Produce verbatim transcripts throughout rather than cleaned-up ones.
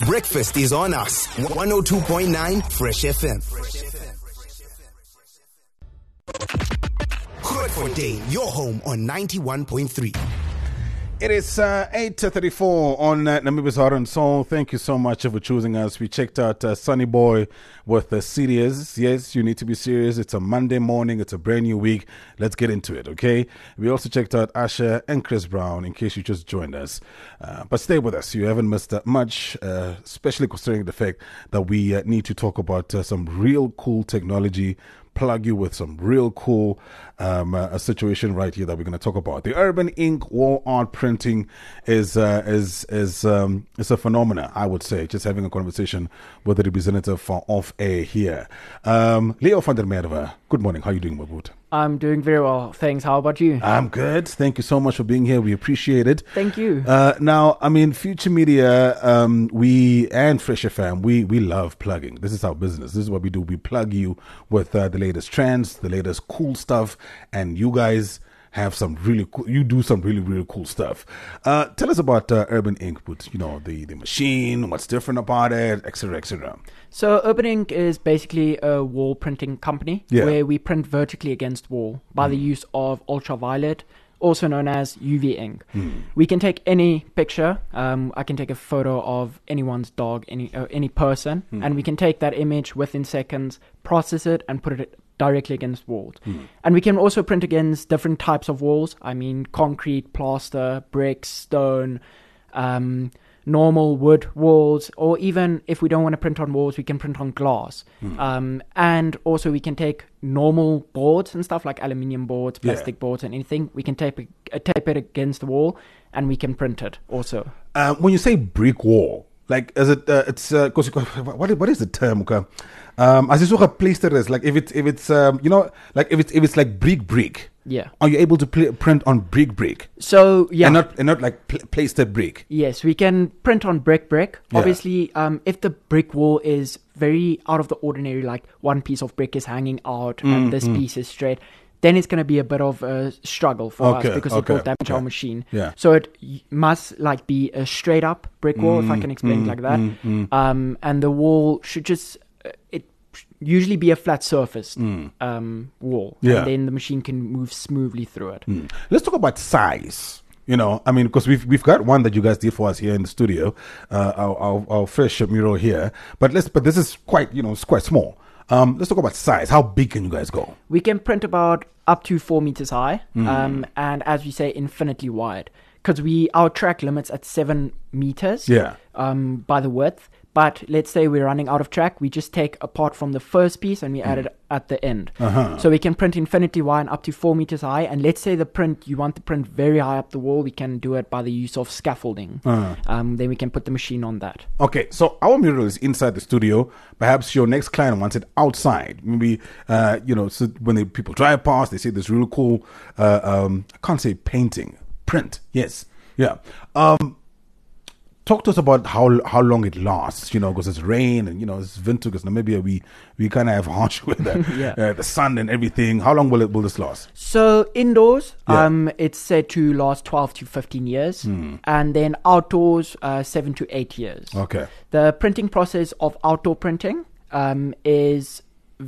Breakfast is on us. one oh two point nine Fresh F M. Grootfontein, your home on ninety-one point three. It is uh, eight thirty-four on uh, Namibia's Heart and Soul. Thank you so much for choosing us. We checked out uh, Sunny Boy with the Serious. Yes, you need to be serious. It's a Monday morning. It's a brand new week. Let's get into it, okay? We also checked out Usher and Chris Brown in case you just joined us. Uh, but stay with us. You haven't missed that much, uh, especially considering the fact that we uh, need to talk about uh, some real cool technology, plug you with some real cool um, uh, a situation right here that we're going to talk about. The Urban Ink wall art printing is uh, is is um, is a phenomena, I would say. Just having a conversation with the representative for Off Air here, um, Leo van der Merwe. Good morning. How are you doing, Maboot? I'm doing very well, thanks. How about you? I'm good. Thank you so much for being here. We appreciate it. Thank you. Uh, now, I mean, Future Media, um, we and Fresh F M, we we love plugging. This is our business. This is what we do. We plug you with uh, the latest trends, the latest cool stuff, and you guys have some really cool, you do some really, really cool stuff. Uh, tell us about uh, Urban Ink, with, you know, the, the machine, what's different about it, et cetera, et cetera. So Urban Ink is basically a wall printing company Yeah. where we print vertically against wall by mm. the use of ultraviolet, also known as U V ink. Mm. We can take any picture. Um, I can take a photo of anyone's dog, any uh, any person, mm. and we can take that image within seconds, process it, and put it directly against walls. Mm. And we can also print against different types of walls. I mean, concrete, plaster, bricks, stone, um, normal wood walls, or even if we don't want to print on walls, we can print on glass. Mm. Um, and also we can take normal boards and stuff like aluminium boards, plastic yeah. boards, and anything. We can tape it, uh, tape it against the wall, and we can print it also. Uh, when you say brick wall, like, is it? Uh, it's because uh, what what is the term? Okay? Um, as you place it as like if it's if it's um, you know, like if it's if it's like brick brick. Yeah. Are you able to pl- print on brick brick? So yeah, and not and not like pl- plaster brick. Yes, we can print on brick brick. Yeah. Obviously, um, if the brick wall is very out of the ordinary, like one piece of brick is hanging out mm, and this mm. piece is straight, then it's going to be a bit of a struggle for okay, us because okay, it will damage okay. our machine. Yeah. So it y- must like be a straight up brick wall, mm, if I can explain mm, it like that. Mm, mm. Um, and the wall should just uh, it usually be a flat surface mm. um, wall, yeah. and then the machine can move smoothly through it. Mm. Let's talk about size. You know, I mean, because we've we've got one that you guys did for us here in the studio, uh, our, our our fresh mural here. But let's but this is quite you know it's quite small. Um, let's talk about size. How big can you guys go? We can print about up to four meters high, mm. um, and as we say, infinitely wide. Because we our track limits at seven meters. Yeah. Um, by the width. But let's say we're running out of track, we just take apart from the first piece and we mm. add it at the end. Uh-huh. So we can print infinitely wide up to four meters high. And let's say the print, you want the print very high up the wall, we can do it by the use of scaffolding. Uh-huh. Um, then we can put the machine on that. Okay, so our mural is inside the studio. Perhaps your next client wants it outside. Maybe, uh, you know, so when they, people drive past, they see this really cool, uh, um, I can't say painting, print. Yes, yeah. Um, Talk to us about how how long it lasts, you know, because it's rain and, you know, it's winter, because Namibia, we, we kind of have harsh weather, yeah. uh, the sun and everything. How long will it will this last? So indoors, yeah. um, it's said to last twelve to fifteen years. Mm. And then outdoors, uh, seven to eight years. Okay. The printing process of outdoor printing um, is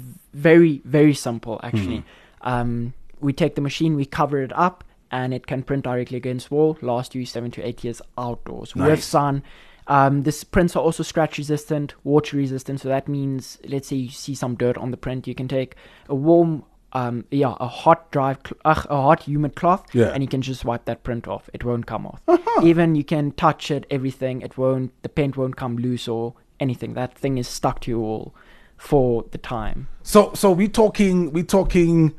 very, very simple, actually. Mm. Um, we take the machine, we cover it up, and it can print directly against wall, last you seven to eight years outdoors. Nice. With sun. Um, these prints are also scratch resistant, water resistant. So that means, let's say you see some dirt on the print, you can take a warm, um, yeah, a hot dry, cl- uh, a hot humid cloth, yeah. and you can just wipe that print off. It won't come off. Uh-huh. Even you can touch it, everything. It won't. The paint won't come loose or anything. That thing is stuck to your wall for the time. So, so we talking, we talking.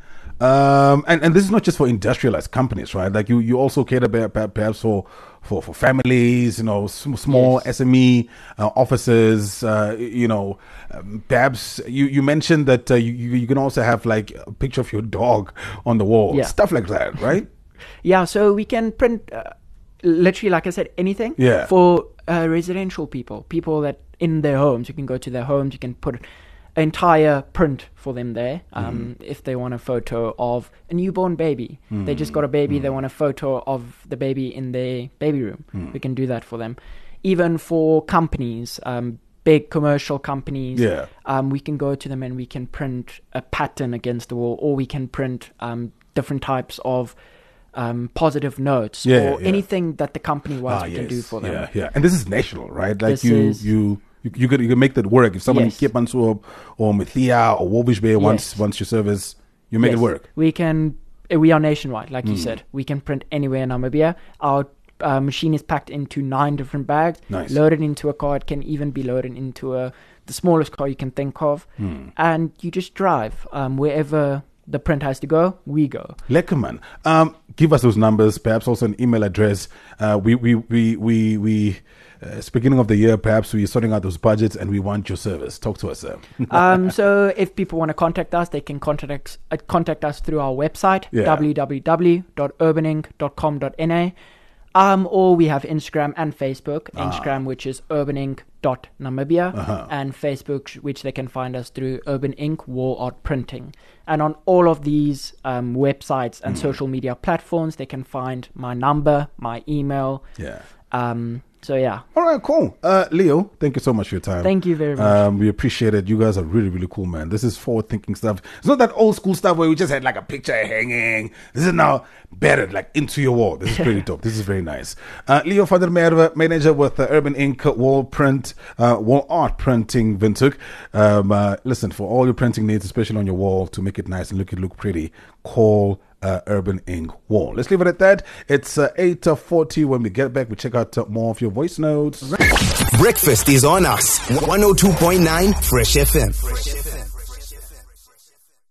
Um, and, and this is not just for industrialized companies, right? Like you, you also cater perhaps for, for, for families, you know, small yes. S M E uh, offices, uh, you know, um, perhaps you, you mentioned that uh, you, you can also have like a picture of your dog on the wall, yeah. stuff like that, right? Yeah. So we can print uh, literally, like I said, anything yeah. for uh, residential people, people that in their homes, you can go to their homes, you can put entire print for them there. Um, mm. If they want a photo of a newborn baby, mm. they just got a baby, mm. they want a photo of the baby in their baby room, mm. we can do that for them. even for companies, um, big commercial companies, Yeah. um, we can go to them and we can print a pattern against the wall, or we can print um, different types of um, positive notes, Yeah, or yeah. anything that the company wants, Ah, we yes. can do for them. Yeah, yeah. And this is national, right? Like This you, is- you, you, you could you can make that work. If someone in Yes. Cape Mansour or Mithia or Walvish Bay wants Yes. wants your service, you make Yes. it work. We can. uh, We are nationwide, like you Hmm. said. We can print anywhere in Namibia. Our uh, machine is packed into nine different bags, Nice. loaded into a car. It can even be loaded into a the smallest car you can think of, Hmm. and you just drive um, wherever the print has to go. We go. Lekker man. Um, give us those numbers, perhaps also an email address. Uh, we we we we we. Uh, it's beginning of the year, perhaps we're sorting out those budgets and we want your service. Talk to us, sir. um, so if people want to contact us, they can contact us, uh, contact us through our website, Yeah. w w w dot urban inc dot com dot n a. Um, or we have Instagram and Facebook. Ah. Instagram, which is urbaninc dot namibia, Uh-huh. and Facebook, sh- which they can find us through Urban Ink Wall Art Printing. And on all of these um, websites and Mm. social media platforms, they can find my number, my email. Yeah. Um, so yeah, All right, cool. Uh, Leo, thank you so much for your time. thank you very much. Um, we appreciate it. You guys are really, really cool, man. This is forward-thinking stuff. It's not that old school stuff where we just had like a picture hanging. This is now bedded like into your wall. This is pretty dope. This is very nice. Uh, Leo van der Merwe, manager with uh, Urban Ink Wall Print, uh, Wall Art Printing, Windhoek. Um, uh, listen, for all your printing needs, especially on your wall, to make it nice and look it look pretty, call uh, Urban Ink Wall. Let's leave it at that. It's uh, eight forty. When we get back, we check out uh, more of your voice notes. Breakfast is on us. one oh two point nine Fresh F M.